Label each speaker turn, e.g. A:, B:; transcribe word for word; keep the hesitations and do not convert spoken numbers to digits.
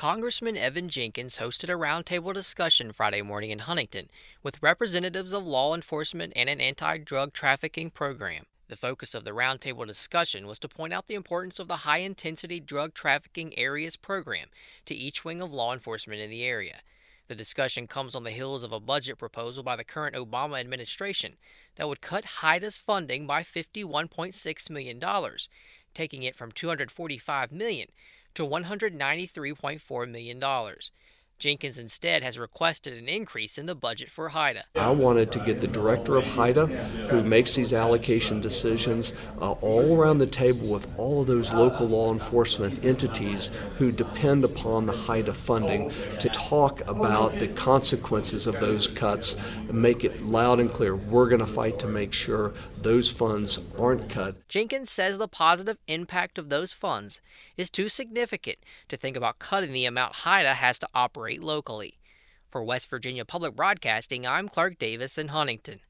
A: Congressman Evan Jenkins hosted a roundtable discussion Friday morning in Huntington with representatives of law enforcement and an anti-drug trafficking program. The focus of the roundtable discussion was to point out the importance of the High-Intensity Drug Trafficking Areas program to each wing of law enforcement in the area. The discussion comes on the heels of a budget proposal by the current Obama administration that would cut HIDTA's funding by fifty-one point six million dollars, taking it from two hundred forty-five million dollars to one hundred ninety-three point four million dollars. Jenkins instead has requested an increase in the budget for HIDTA.
B: I wanted to get the director of HIDTA, who makes these allocation decisions, uh, all around the table with all of those local law enforcement entities who depend upon the HIDTA funding to talk about the consequences of those cuts and make it loud and clear. We're going to fight to make sure those funds aren't cut.
A: Jenkins says the positive impact of those funds is too significant to think about cutting the amount HIDTA has to operate locally. For West Virginia Public Broadcasting, I'm Clark Davis in Huntington.